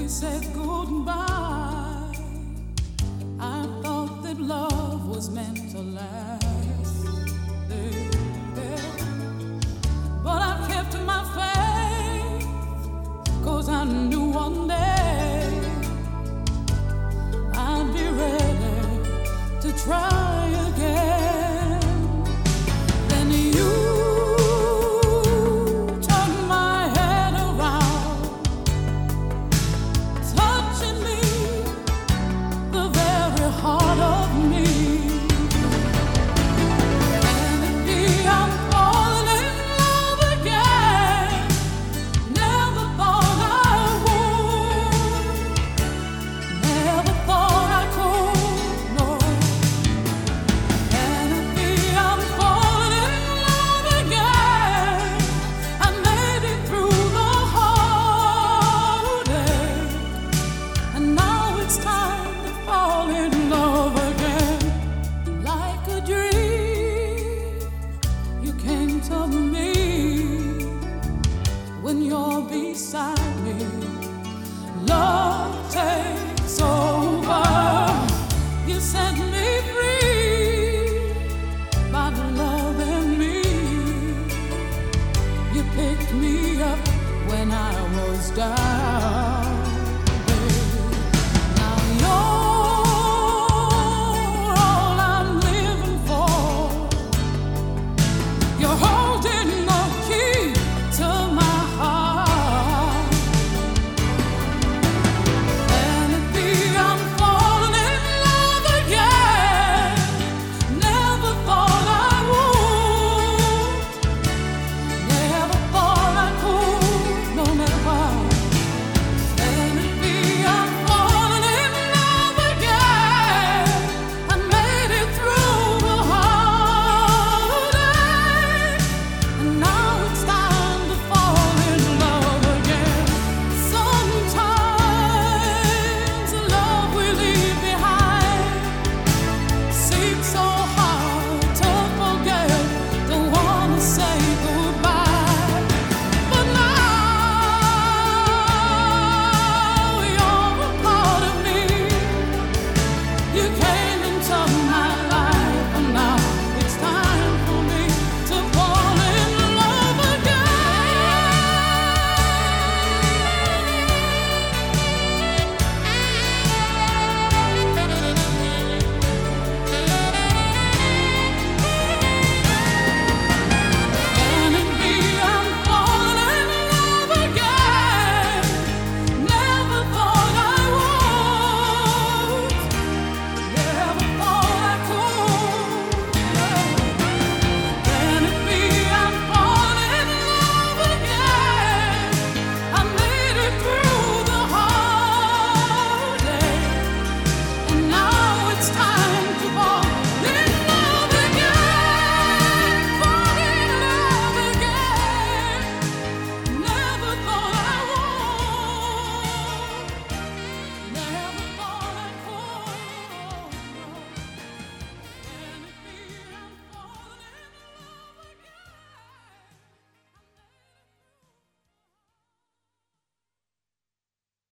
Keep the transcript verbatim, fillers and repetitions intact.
said goodbye, I thought that love was meant to last. Yeah. But I kept my faith, 'cause I knew one day I'd be ready to try again. Then you turned my head around, touching me, the very heart of me. And it be I'm falling in love again. Never thought I would, never thought I could, no. And it be I'm falling in love again. I made it through the heartache, and now it's time to fall in love again. Like a dream, you came to me. When you're beside me, love takes over. You set me free by loving me. You picked me up when I was down.